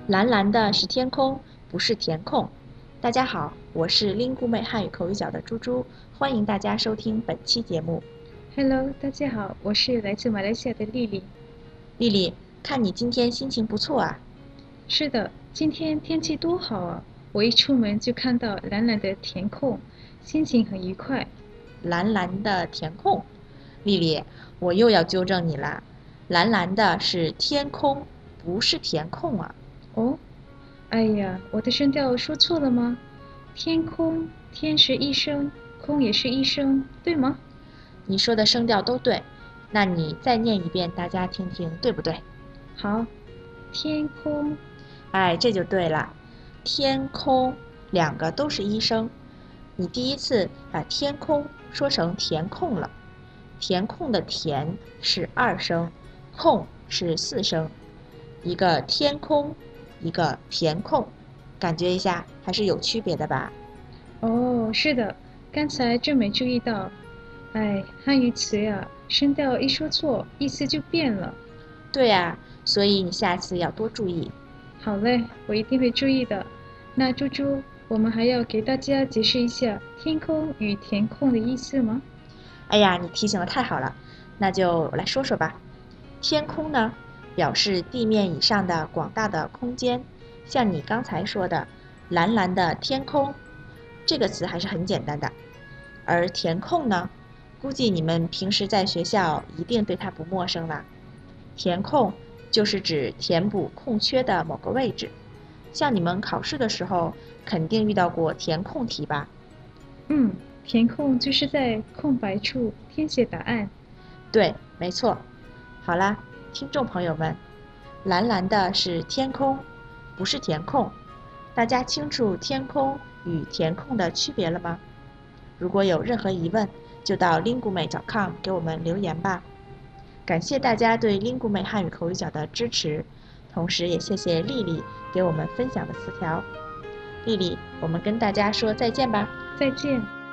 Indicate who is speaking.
Speaker 1: 蓝蓝的是天空，不是填空。大家好，我是拎姑妹汉语口语角的猪猪，欢迎大家收听本期节目。
Speaker 2: Hello，大家好，我是来自马来西亚的丽丽。
Speaker 1: 丽丽，看你今天心情不错啊。
Speaker 2: 是的，今天天气多好啊！我一出门就看到蓝蓝的天空，心情很愉快。
Speaker 1: 蓝蓝的填空。丽丽，我又要纠正你啦，蓝蓝的是天空，不是填空啊。
Speaker 2: 哦，哎呀，我的声调说错了吗？天空，天是一声，空也是一声，对吗？
Speaker 1: 你说的声调都对，那你再念一遍，大家听听对不对？
Speaker 2: 好，天空，
Speaker 1: 哎，这就对了。天空两个都是一声，你第一次把天空说成填空了。填空的填是二声，空是四声，一个天空，一个填空，感觉一下还是有区别的吧？
Speaker 2: 哦，是的，刚才真没注意到。哎，汉语词呀，声调一说错，意思就变了。
Speaker 1: 对呀，所以你下次要多注意。
Speaker 2: 好嘞，我一定会注意的。那猪猪，我们还要给大家解释一下天空与填空的意思吗？
Speaker 1: 哎呀，你提醒的太好了，那就来说说吧。天空呢，表示地面以上的广大的空间，像你刚才说的“蓝蓝的天空”，这个词还是很简单的。而填空呢，估计你们平时在学校一定对它不陌生了。填空就是指填补空缺的某个位置，像你们考试的时候肯定遇到过填空题吧？
Speaker 2: 嗯，填空就是在空白处填写答案。
Speaker 1: 对，没错。好啦，听众朋友们，蓝蓝的是天空，不是填空。大家清楚天空与填空的区别了吗？如果有任何疑问，就到 lingueme.com 给我们留言吧。感谢大家对 lingueme 汉语口语角的支持，同时也谢谢丽丽给我们分享的词条。丽丽，我们跟大家说再见吧。
Speaker 2: 再见。